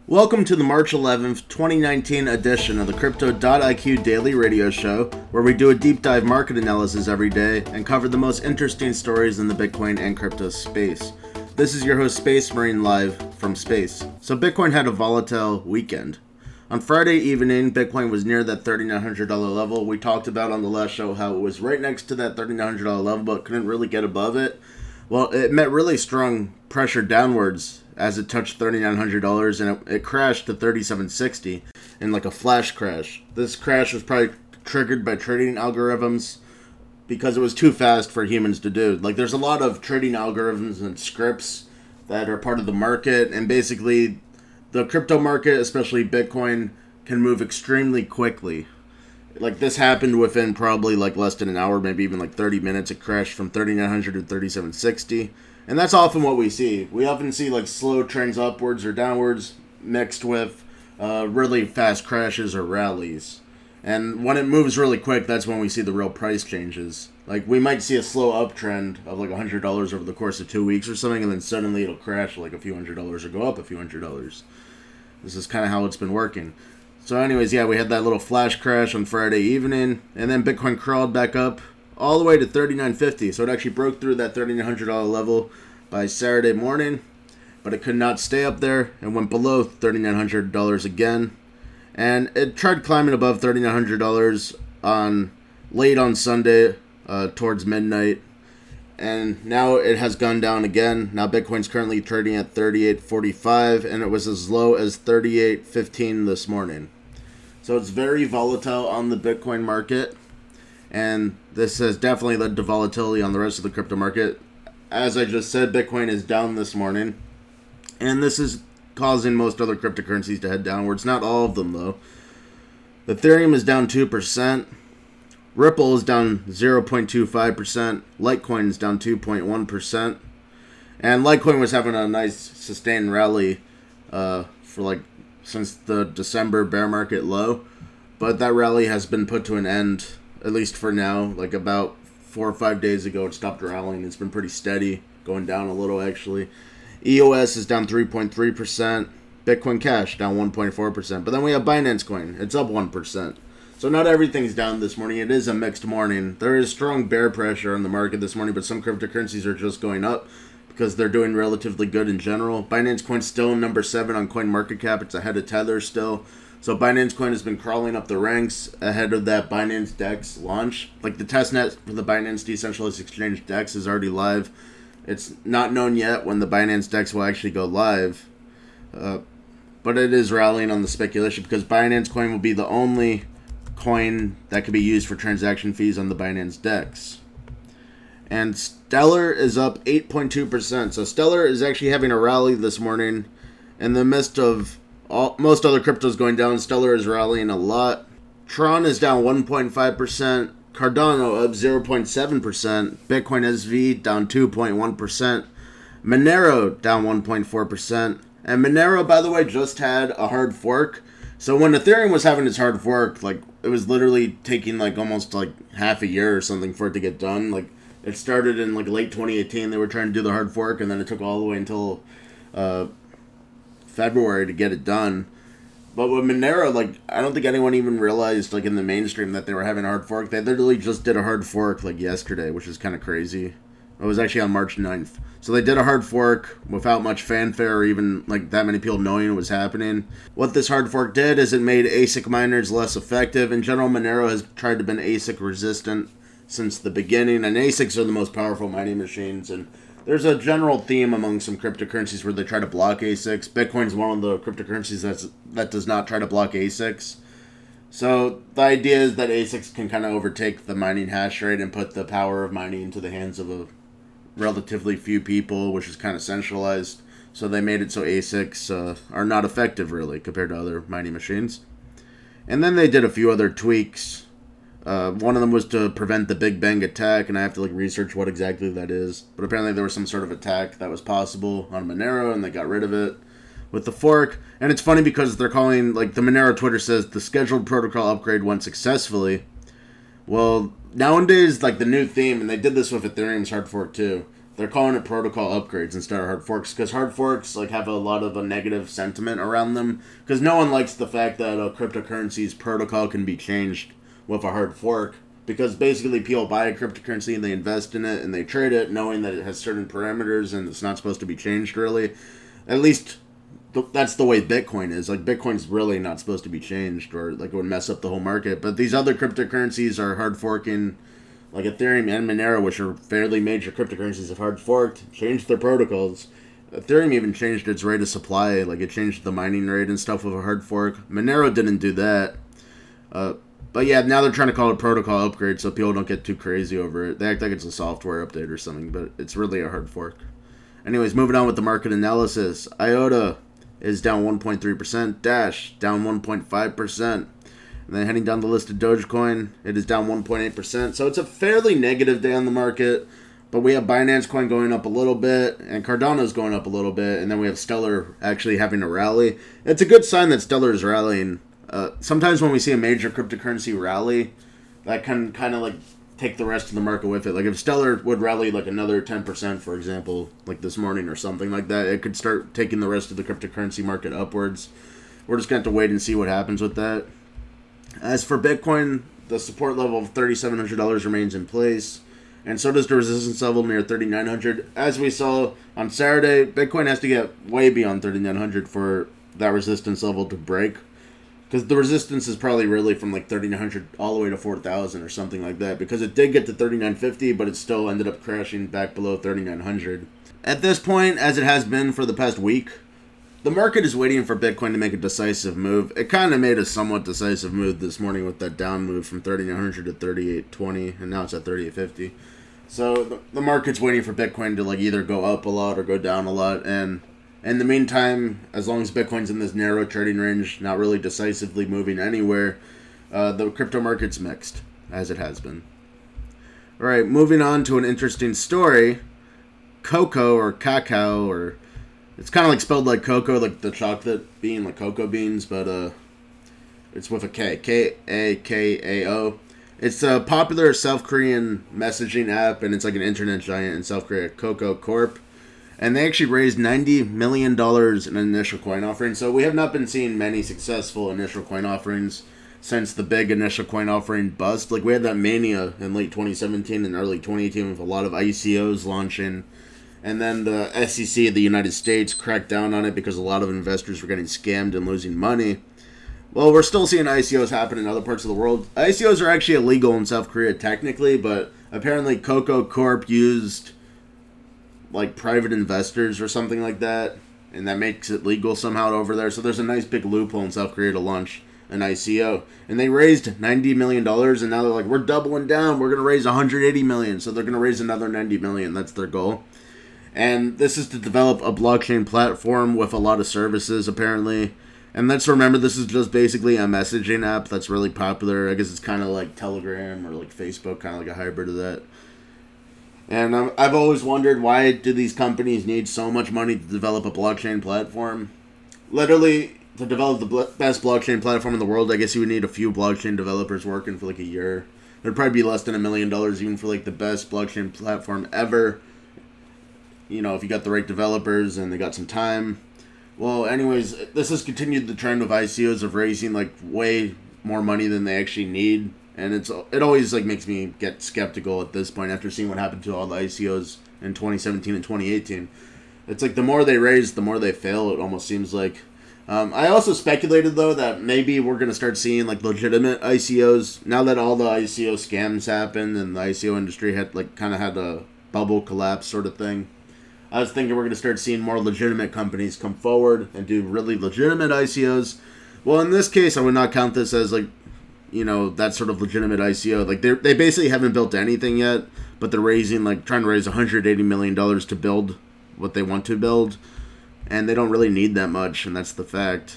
Welcome to the March 11th, 2019 edition of the Crypto.IQ Daily Radio Show, where we do a deep dive market analysis every day and cover the most interesting stories in the Bitcoin and crypto space. This is your host, Space Marine, live from space. So Bitcoin had a volatile weekend. On Friday evening, Bitcoin was near that $3,900 level. We talked about on the last show how it was right next to that $3,900 level, but couldn't really get above it. Well, it met really strong pressure downwards as it touched $3,900 and it crashed to $3,760 in like a flash crash. This crash was probably triggered by trading algorithms because it was too fast for humans to do. Like, there's a lot of trading algorithms and scripts that are part of the market, and basically the crypto market, especially Bitcoin, can move extremely quickly. Like, this happened within probably like less than an hour, maybe even like 30 minutes. It crashed from 3,900 to 3,760. And that's often what we see. We often see like slow trends upwards or downwards mixed with really fast crashes or rallies. And when it moves really quick, that's when we see the real price changes. Like, we might see a slow uptrend of like $100 over the course of 2 weeks or something, and then suddenly it'll crash like a few $100s or go up a few $100s. This is kind of how it's been working. So anyways, yeah, we had that little flash crash on Friday evening, and then Bitcoin crawled back up all the way to $3,950. So it actually broke through that $3,900 level by Saturday morning, but it could not stay up there and went below $3,900 again. And it tried climbing above $3,900 on late on Sunday towards midnight. And now it has gone down again. Now Bitcoin's currently trading at 38.45, and it was as low as 38.15 this morning. So it's very volatile on the Bitcoin market, and this has definitely led to volatility on the rest of the crypto market. As I just said, Bitcoin is down this morning, and this is causing most other cryptocurrencies to head downwards. Not all of them, though. Ethereum is down 2%. Ripple is down 0.25%. Litecoin is down 2.1%. And Litecoin was having a nice sustained rally since the December bear market low. But that rally has been put to an end, at least for now. Like about 4 or 5 days ago, it stopped rallying. It's been pretty steady, going down a little actually. EOS is down 3.3%. Bitcoin Cash down 1.4%. But then we have Binance Coin. It's up 1%. So not everything's down this morning. It is a mixed morning. There is strong bear pressure on the market this morning, but some cryptocurrencies are just going up because they're doing relatively good in general. Binance Coin's still number 7 on CoinMarketCap. It's ahead of Tether still. So Binance Coin has been crawling up the ranks ahead of that Binance DEX launch. Like, the testnet for the Binance Decentralized Exchange DEX is already live. It's not known yet when the Binance DEX will actually go live. But it is rallying on the speculation because Binance Coin will be the only coin that could be used for transaction fees on the Binance DEX. And Stellar is up 8.2%. So Stellar is actually having a rally this morning in the midst of most other cryptos going down. Stellar is rallying a lot. Tron is down 1.5%. Cardano up 0.7%. Bitcoin SV down 2.1%. Monero down 1.4%. And Monero, by the way, just had a hard fork. So when Ethereum was having its hard fork, like, it was literally taking like almost like half a year or something for it to get done. Like, it started in like late 2018. They were trying to do the hard fork, and then it took all the way until February to get it done. But with Monero, like, I don't think anyone even realized, like, in the mainstream that they were having a hard fork. They literally just did a hard fork like yesterday, which is kind of crazy. It was actually on March 9th. So they did a hard fork without much fanfare or even like that many people knowing it was happening. What this hard fork did is it made ASIC miners less effective. In general, Monero has tried to be ASIC resistant since the beginning, and ASICs are the most powerful mining machines. And there's a general theme among some cryptocurrencies where they try to block ASICs. Bitcoin's one of the cryptocurrencies that does not try to block ASICs. So the idea is that ASICs can kind of overtake the mining hash rate and put the power of mining into the hands of a relatively few people, which is kind of centralized. So they made it so ASICs are not effective, really, compared to other mining machines. And then they did a few other tweaks. One of them was to prevent the Big Bang attack, and I have to like research what exactly that is. But apparently there was some sort of attack that was possible on Monero, and they got rid of it with the fork. And it's funny because they're calling, like, the Monero Twitter says the scheduled protocol upgrade went successfully. Well, nowadays, like, the new theme, and they did this with Ethereum's hard fork too, they're calling it protocol upgrades instead of hard forks, because hard forks like have a lot of a negative sentiment around them, because no one likes the fact that a cryptocurrency's protocol can be changed with a hard fork, because basically people buy a cryptocurrency and they invest in it and they trade it knowing that it has certain parameters and it's not supposed to be changed really. At least that's the way Bitcoin is. Like, Bitcoin's really not supposed to be changed, or like it would mess up the whole market. But these other cryptocurrencies are hard forking. Like Ethereum and Monero, which are fairly major cryptocurrencies, have hard forked, changed their protocols. Ethereum even changed its rate of supply, like it changed the mining rate and stuff with a hard fork. Monero didn't do that. But yeah, now they're trying to call it protocol upgrade so people don't get too crazy over it. They act like it's a software update or something, but it's really a hard fork. Anyways, moving on with the market analysis. IOTA is down 1.3%, Dash down 1.5%. And then heading down the list of Dogecoin, it is down 1.8%. So it's a fairly negative day on the market. But we have Binance Coin going up a little bit, and Cardano's going up a little bit, and then we have Stellar actually having a rally. It's a good sign that Stellar is rallying. Sometimes when we see a major cryptocurrency rally, that can kind of like take the rest of the market with it. Like if Stellar would rally like another 10%, for example, like this morning or something like that, it could start taking the rest of the cryptocurrency market upwards. We're just going to have to wait and see what happens with that. As for Bitcoin, the support level of $3,700 remains in place, and so does the resistance level near $3,900. As we saw on Saturday, Bitcoin has to get way beyond $3,900 for that resistance level to break, because the resistance is probably really from like $3,900 all the way to $4,000 or something like that, because it did get to $3,950, but it still ended up crashing back below $3,900. At this point, as it has been for the past week, the market is waiting for Bitcoin to make a decisive move. It kind of made a somewhat decisive move this morning with that down move from 3,900 to 3,820, and now it's at 3,850. So the market's waiting for Bitcoin to like either go up a lot or go down a lot, and in the meantime, as long as Bitcoin's in this narrow trading range, not really decisively moving anywhere, the crypto market's mixed, as it has been. Alright, moving on to an interesting story. Cocoa, or cacao, or it's kind of like spelled like cocoa, like the chocolate bean, like cocoa beans, but it's with a K. Kakao. It's a popular South Korean messaging app, and it's like an internet giant in South Korea, Cocoa Corp. And they actually raised $90 million in an initial coin offering. So we have not been seeing many successful initial coin offerings since the big initial coin offering bust. Like, we had that mania in late 2017 and early 2018 with a lot of ICOs launching. And then the SEC of the United States cracked down on it because a lot of investors were getting scammed and losing money. Well, we're still seeing ICOs happen in other parts of the world. ICOs are actually illegal in South Korea technically, but apparently Cocoa Corp used like private investors or something like that, and that makes it legal somehow over there. So there's a nice big loophole in South Korea to launch an ICO. And they raised $90 million, and now they're like, we're doubling down. We're going to raise $180 million. So they're going to raise another $90 million. That's their goal. And this is to develop a blockchain platform with a lot of services, apparently. And let's remember, this is just basically a messaging app that's really popular. I guess it's kind of like Telegram or like Facebook, kind of like a hybrid of that. And I've always wondered, why do these companies need so much money to develop a blockchain platform? Literally, to develop the best blockchain platform in the world, I guess you would need a few blockchain developers working for like a year. It'd probably be less than $1 million even for like the best blockchain platform ever. You know, if you got the right developers and they got some time. Well, anyways, this has continued the trend of ICOs of raising like way more money than they actually need. And it always like makes me get skeptical at this point after seeing what happened to all the ICOs in 2017 and 2018. It's like the more they raise, the more they fail, it almost seems like. I also speculated, though, that maybe we're going to start seeing like legitimate ICOs. Now that all the ICO scams happened and the ICO industry had like kind of had a bubble collapse sort of thing. I was thinking we're going to start seeing more legitimate companies come forward and do really legitimate ICOs. Well, in this case, I would not count this as like, you know, that sort of legitimate ICO. Like they basically haven't built anything yet, but they're trying to raise $180 million to build what they want to build, and they don't really need that much, and that's the fact.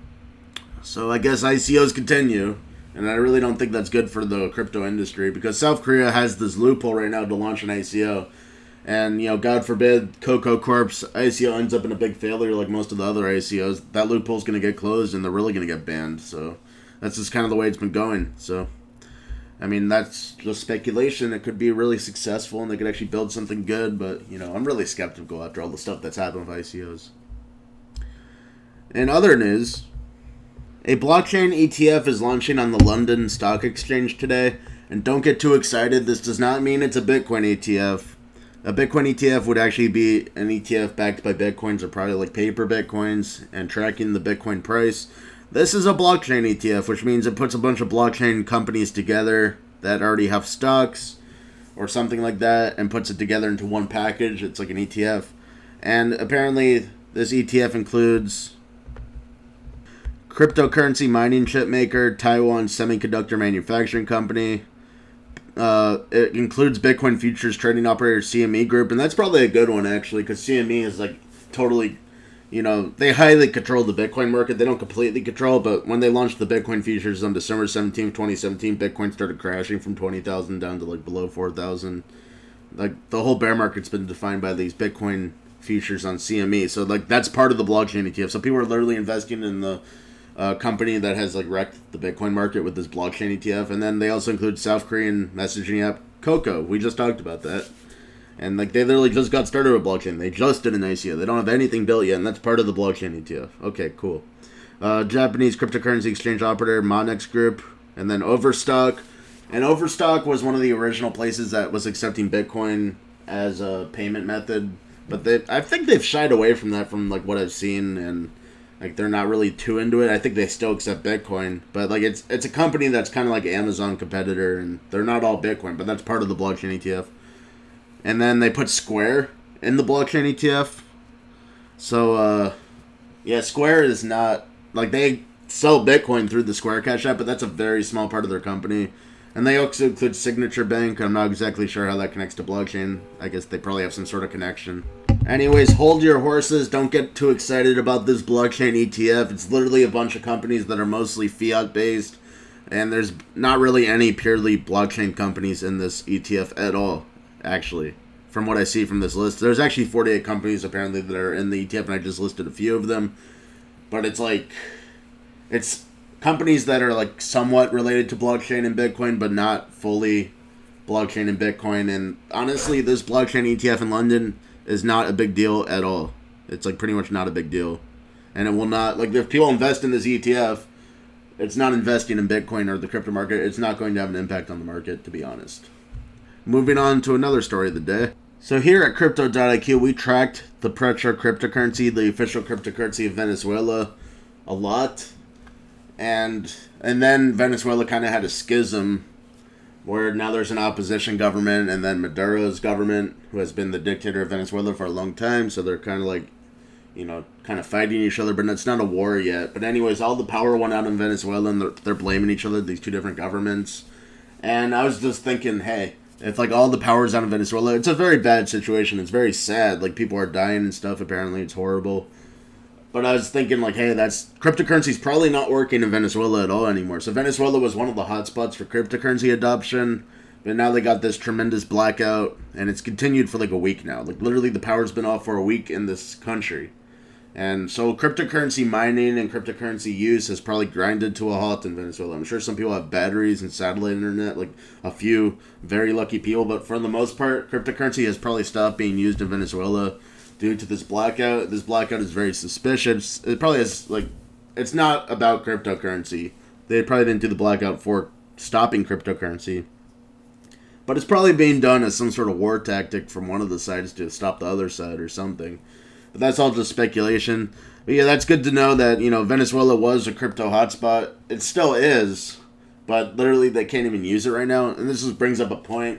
So I guess ICOs continue, and I really don't think that's good for the crypto industry, because South Korea has this loophole right now to launch an ICO. And, you know, God forbid Cocoa Corp's ICO ends up in a big failure like most of the other ICOs. That loophole's going to get closed and they're really going to get banned. So that's just kind of the way it's been going. So I mean, that's just speculation. It could be really successful and they could actually build something good, but, I'm really skeptical after all the stuff that's happened with ICOs. In other news, a blockchain ETF is launching on the London Stock Exchange today, and don't get too excited. This does not mean it's a Bitcoin ETF. A Bitcoin ETF would actually be an ETF backed by Bitcoins, or probably like paper Bitcoins, and tracking the Bitcoin price. This is a blockchain ETF, which means it puts a bunch of blockchain companies together that already have stocks or something like that and puts it together into one package. It's like an ETF. And apparently this ETF includes cryptocurrency mining chip maker, Taiwan Semiconductor Manufacturing Company. It includes Bitcoin futures trading operator CME Group, and that's probably a good one actually, because CME is like totally, they highly control the Bitcoin market. They don't completely control, but when they launched the Bitcoin futures on December 17th, 2017, Bitcoin started crashing from 20,000 down to like below 4,000. Like the whole bear market's been defined by these Bitcoin futures on CME, so like that's part of the blockchain ETF. So people are literally investing in the company that has like wrecked the Bitcoin market with this blockchain ETF. And then they also include South Korean messaging app Coco. We just talked about that. And like they literally just got started with blockchain. They just did an ICO. They don't have anything built yet, and that's part of the blockchain ETF. Okay, cool. Japanese cryptocurrency exchange operator Monex Group, and then Overstock. And Overstock was one of the original places that was accepting Bitcoin as a payment method. But I think they've shied away from that from like what I've seen, and like they're not really too into it. I think they still accept Bitcoin, but like it's a company that's kind of like an Amazon competitor, and they're not all Bitcoin, but that's part of the blockchain ETF. And then they put Square in the blockchain ETF. So Square is not like they sell Bitcoin through the Square Cash app, but that's a very small part of their company. And they also include Signature Bank. I'm not exactly sure how that connects to blockchain. I guess they probably have some sort of connection. Anyways, hold your horses. Don't get too excited about this blockchain ETF. It's literally a bunch of companies that are mostly fiat-based. And there's not really any purely blockchain companies in this ETF at all, actually. From what I see from this list. There's actually 48 companies apparently that are in the ETF, and I just listed a few of them. But it's like, it's companies that are like somewhat related to blockchain and Bitcoin, but not fully blockchain and Bitcoin. And honestly, this blockchain ETF in London is not a big deal at all. It's like pretty much not a big deal. And it will not, like if people invest in this ETF, it's not investing in Bitcoin or the crypto market. It's not going to have an impact on the market, to be honest. Moving on to another story of the day. So here at Crypto.IQ, we tracked the Petro cryptocurrency, the official cryptocurrency of Venezuela, a lot. And then Venezuela kind of had a schism where now there's an opposition government, and then Maduro's government, who has been the dictator of Venezuela for a long time, so they're kind of like, kind of fighting each other, but it's not a war yet. But anyways, all the power went out in Venezuela, and they're blaming each other, these two different governments. And I was just thinking, hey, if like all the power's out in Venezuela, it's a very bad situation. It's very sad. Like people are dying and stuff. Apparently, it's horrible. But I was thinking, like, hey, cryptocurrency's probably not working in Venezuela at all anymore. So Venezuela was one of the hotspots for cryptocurrency adoption, but now they got this tremendous blackout, and it's continued for like a week now. Like literally, the power's been off for a week in this country, and so cryptocurrency mining and cryptocurrency use has probably grinded to a halt in Venezuela. I'm sure some people have batteries and satellite internet, like a few very lucky people, but for the most part, cryptocurrency has probably stopped being used in Venezuela due to this blackout. This blackout is very suspicious. It probably is, like, it's not about cryptocurrency. They probably didn't do the blackout for stopping cryptocurrency. But it's probably being done as some sort of war tactic from one of the sides to stop the other side or something. But that's all just speculation. But yeah, that's good to know that, Venezuela was a crypto hotspot. It still is, but literally they can't even use it right now. And this just brings up a point.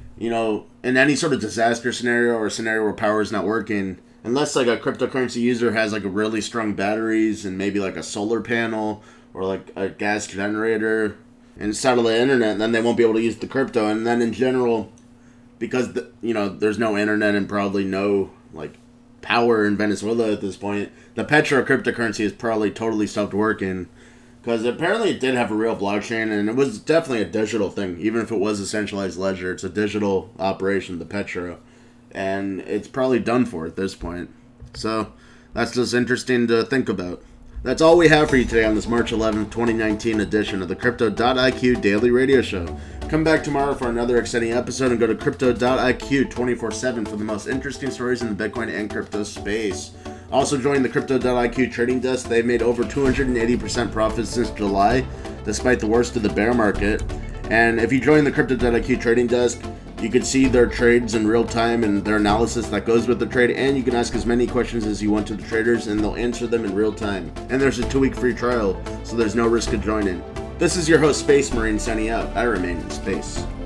In any sort of disaster scenario or a scenario where power is not working, unless like a cryptocurrency user has like a really strong batteries and maybe like a solar panel or like a gas generator and satellite internet, then they won't be able to use the crypto. And then in general, because there's no internet and probably no like power in Venezuela at this point, the Petro cryptocurrency has probably totally stopped working. Because apparently it did have a real blockchain, and it was definitely a digital thing. Even if it was a centralized ledger, it's a digital operation, the Petro. And it's probably done for at this point. So, that's just interesting to think about. That's all we have for you today on this March 11th, 2019 edition of the Crypto.IQ Daily Radio Show. Come back tomorrow for another exciting episode and go to Crypto.IQ 24/7 for the most interesting stories in the Bitcoin and crypto space. Also join the Crypto.IQ trading desk. They've made over 280% profits since July, despite the worst of the bear market. And if you join the Crypto.IQ trading desk, you can see their trades in real time and their analysis that goes with the trade, and you can ask as many questions as you want to the traders and they'll answer them in real time. And there's a 2-week free trial, so there's no risk of joining. This is your host, Space Marine, signing out. I remain in space.